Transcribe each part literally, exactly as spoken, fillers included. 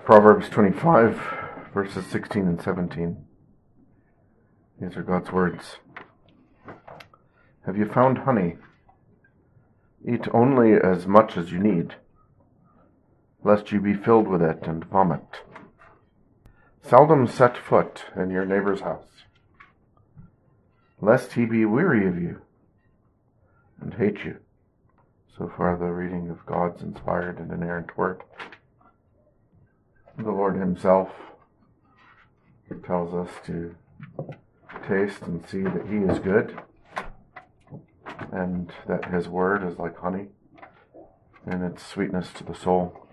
Proverbs twenty-five, verses sixteen and seventeen. These are God's words. Have you found honey? Eat only as much as you need, lest you be filled with it and vomit. Seldom set foot in your neighbor's house, lest he be weary of you and hate you. So far, the reading of God's inspired and inerrant word. The Lord himself tells us to taste and see that he is good, and that his word is like honey in its sweetness to the soul.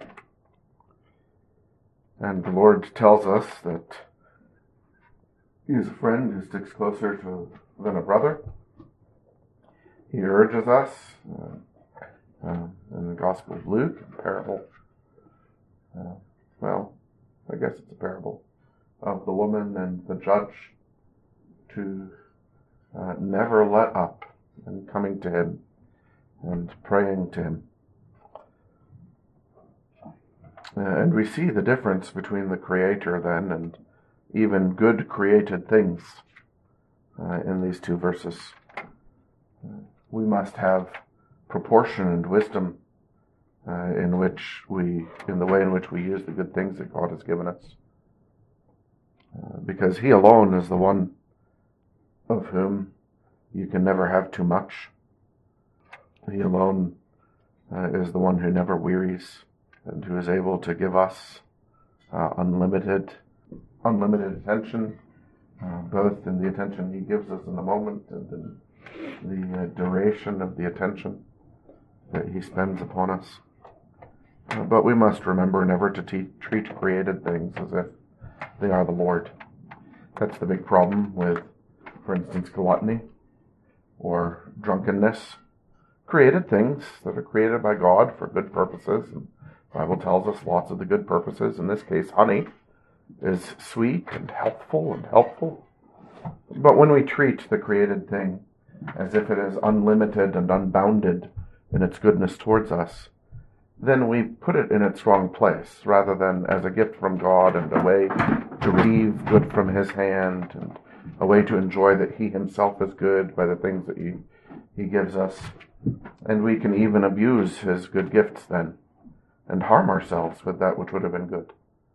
And the Lord tells us that he is a friend who sticks closer to than a brother. He urges us uh, uh, in the Gospel of Luke, a parable, uh, well, I guess it's a parable, of the woman and the judge to uh, never let up in coming to him and praying to him. Uh, and we see the difference between the Creator then and even good created things uh, in these two verses. Uh, we must have proportion and wisdom uh, in which we, in the way in which we use the good things that God has given us. Uh, because he alone is the one of whom you can never have too much. He alone uh, is the one who never wearies and who is able to give us uh, unlimited, unlimited attention, uh, both in the attention he gives us in the moment and in the uh, duration of the attention that he spends upon us. Uh, but we must remember never to te- treat created things as if they are the Lord. That's the big problem with, for instance, gluttony or drunkenness. Created things that are created by God for good purposes. And the Bible tells us lots of the good purposes. In this case, honey is sweet and healthful and helpful. But when we treat the created thing as if it is unlimited and unbounded in its goodness towards us, then we put it in its wrong place, rather than as a gift from God and a way to receive good from his hand and a way to enjoy that he himself is good by the things that he, he gives us. And we can even abuse his good gifts then and harm ourselves with that which would have been good.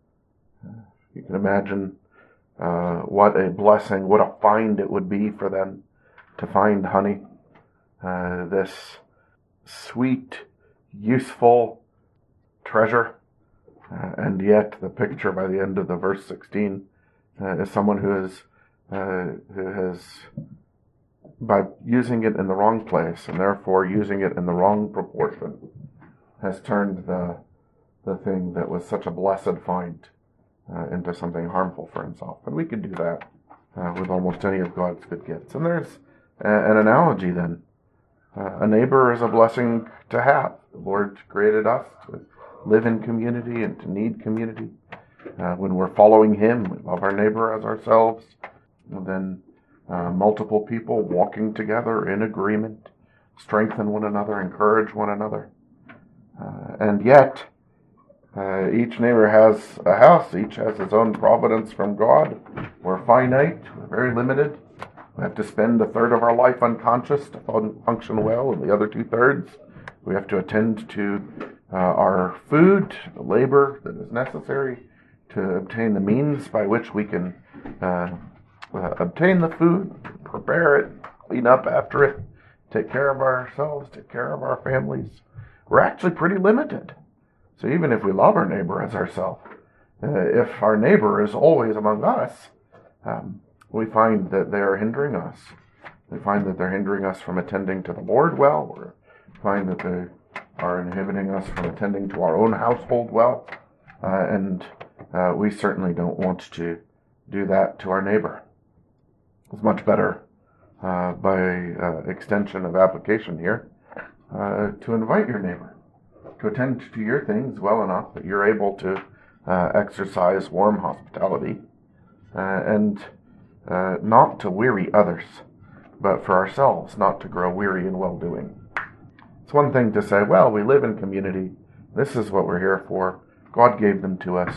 You can imagine uh, what a blessing, what a find it would be for them to find honey, uh, this sweet, useful treasure. Uh, and yet the picture by the end of the verse sixteen uh, is someone who is uh, who has, by using it in the wrong place and therefore using it in the wrong proportion, has turned the the thing that was such a blessed find uh, into something harmful for himself. And we could do that uh, with almost any of God's good gifts. And there's a, an analogy then. Uh, a neighbor is a blessing to have. The Lord created us to live in community and to need community. Uh, when we're following him, we love our neighbor as ourselves. And then uh, multiple people walking together in agreement, strengthen one another, encourage one another. Uh, and yet, uh, each neighbor has a house, each has its own providence from God. We're finite, we're very limited. We have to spend a third of our life unconscious to fun- function well, and the other two thirds we have to attend to uh, our food, the labor that is necessary to obtain the means by which we can uh, uh, obtain the food, prepare it, clean up after it, take care of ourselves, take care of our families. We're actually pretty limited. So even if we love our neighbor as ourselves, uh, if our neighbor is always among us, um, we find that they are hindering us. We find that they're hindering us from attending to the Lord well, or find that they are inhibiting us from attending to our own household well, uh, and uh, we certainly don't want to do that to our neighbor. It's much better, uh, by uh, extension of application here, uh, to invite your neighbor to attend to your things well enough that you're able to uh, exercise warm hospitality, uh, and uh, not to weary others, but for ourselves not to grow weary in well-doing. It's one thing to say, well, we live in community. This is what we're here for. God gave them to us.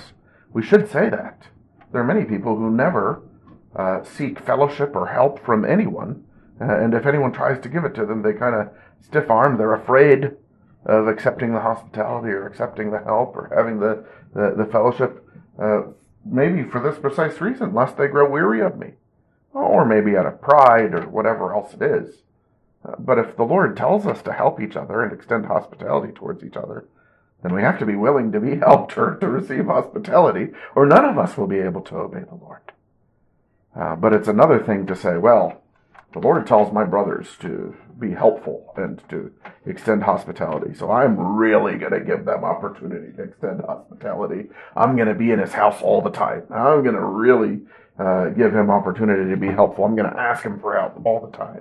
We should say that. There are many people who never uh, seek fellowship or help from anyone, uh, and if anyone tries to give it to them, they kind of stiff-arm. They're afraid of accepting the hospitality or accepting the help or having the, the, the fellowship, uh, maybe for this precise reason, lest they grow weary of me, or maybe out of pride or whatever else it is. Uh, but if the Lord tells us to help each other and extend hospitality towards each other, then we have to be willing to be helped or to receive hospitality, or none of us will be able to obey the Lord. Uh, but it's another thing to say, well, the Lord tells my brothers to be helpful and to extend hospitality, so I'm really going to give them opportunity to extend hospitality. I'm going to be in his house all the time. I'm going to really uh, give him opportunity to be helpful. I'm going to ask him for help all the time.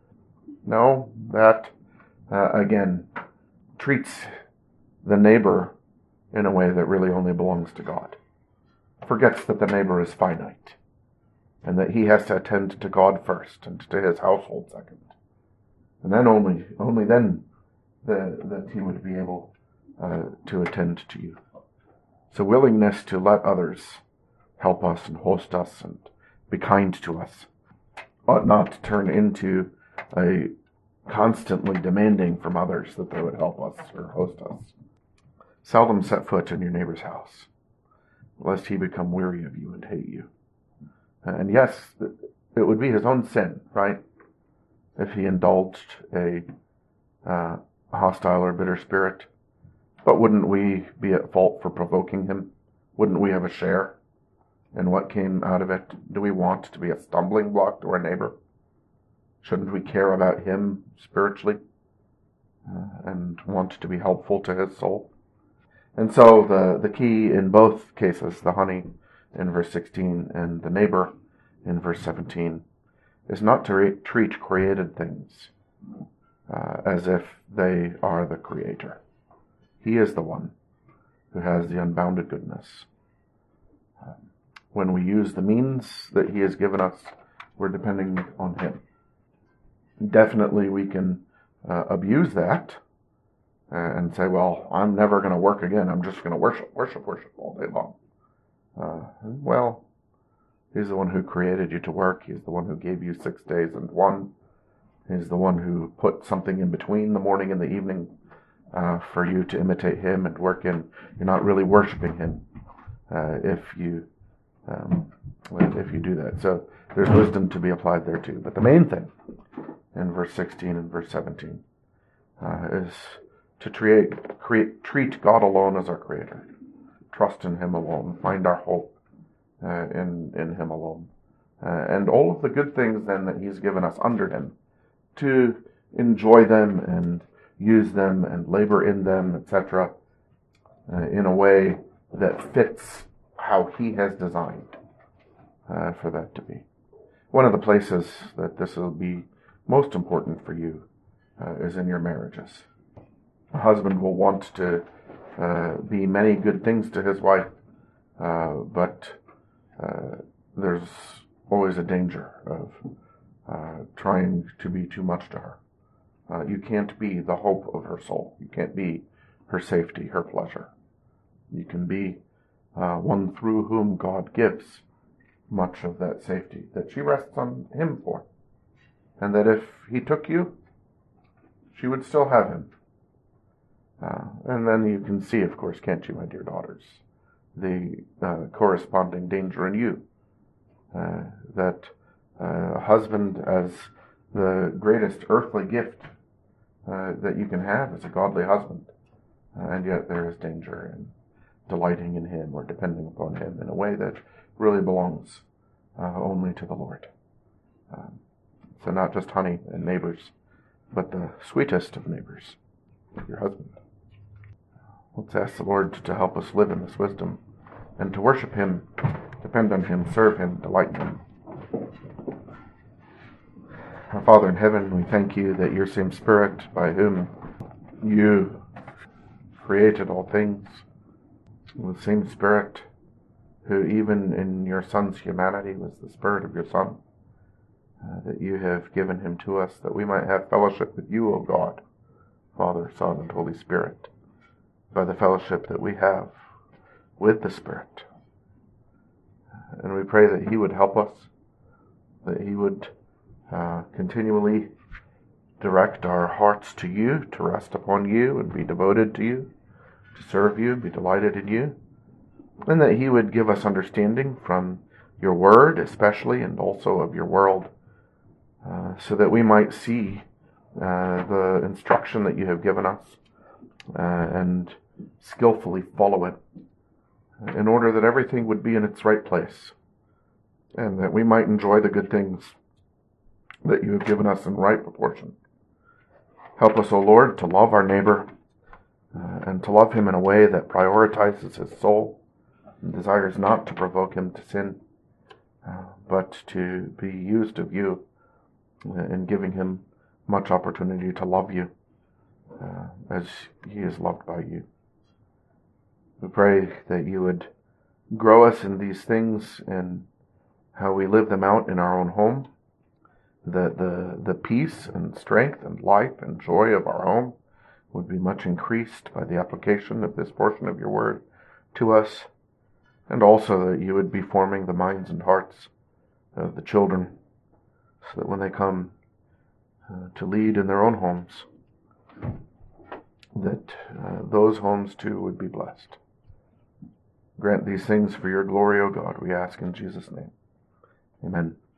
No, that, uh, again, treats the neighbor in a way that really only belongs to God. Forgets that the neighbor is finite, and that he has to attend to God first and to his household second. And then only only then the, that he would be able uh, to attend to you. So willingness to let others help us and host us and be kind to us ought not to turn into a constantly demanding from others that they would help us or host us. Seldom set foot in your neighbor's house, lest he become weary of you and hate you. And yes, it would be his own sin, right? If he indulged a uh, hostile or bitter spirit. But wouldn't we be at fault for provoking him? Wouldn't we have a share in what came out of it? Do we want to be a stumbling block to our neighbor? Shouldn't we care about him spiritually uh, and want to be helpful to his soul? And so the, the key in both cases, the honey in verse sixteen and the neighbor in verse seventeen, is not to re- treat created things uh, as if they are the creator. He is the one who has the unbounded goodness. Uh, when we use the means that he has given us, we're depending on him. Definitely we can uh, abuse that uh, and say, well, I'm never going to work again. I'm just going to worship, worship, worship all day long. Uh, well, he's the one who created you to work. He's the one who gave you six days and one. He's the one who put something in between the morning and the evening uh, for you to imitate him and work in. You're not really worshiping him uh, if you um, if you do that. So there's wisdom to be applied there too. But the main thing in verse sixteen and verse seventeen uh, is to create, create, treat God alone as our creator. Trust in him alone. Find our hope uh, in, in him alone. Uh, and all of the good things then that he's given us under him, to enjoy them and use them and labor in them, et cetera, uh, in a way that fits how he has designed uh, for that to be. One of the places that this will be most important for you uh, is in your marriages. A husband will want to uh, be many good things to his wife, uh, but uh, there's always a danger of uh, trying to be too much to her. Uh, you can't be the hope of her soul. You can't be her safety, her pleasure. You can be uh, one through whom God gives much of that safety that she rests on him for. And that if he took you, she would still have him. Uh, and then you can see, of course, can't you, my dear daughters, the uh, corresponding danger in you. Uh, that uh, a husband, as the greatest earthly gift uh, that you can have, is a godly husband. Uh, and yet there is danger in delighting in him or depending upon him in a way that really belongs uh, only to the Lord. Um, so not just honey and neighbors, but the sweetest of neighbors, your husband. Let's ask the Lord to help us live in this wisdom and to worship him, depend on him, serve him, delight in him. Our Father in heaven, we thank you that your same Spirit by whom you created all things, the same Spirit who even in your Son's humanity was the Spirit of your Son, uh, that you have given him to us that we might have fellowship with you, O God, Father, Son, and Holy Spirit, by the fellowship that we have with the Spirit. and we pray that He would help us, that He would uh, continually direct our hearts to You, to rest upon You and be devoted to You, to serve You, be delighted in You, and that He would give us understanding from Your Word especially, and also of Your world, uh, so that we might see uh, the instruction that You have given us uh, and skillfully follow it, in order that everything would be in its right place, and that we might enjoy the good things that You have given us in right proportion. Help us, O Lord, to love our neighbor, uh, and to love him in a way that prioritizes his soul and desires not to provoke him to sin, uh, but to be used of You in giving him much opportunity to love You uh, as he is loved by You. We pray that You would grow us in these things and how we live them out in our own home, that the, the peace and strength and life and joy of our home would be much increased by the application of this portion of Your Word to us, and also that You would be forming the minds and hearts of the children, so that when they come uh, to lead in their own homes, that uh, those homes too would be blessed. Grant these things for Your glory, O God, we ask in Jesus' name. Amen.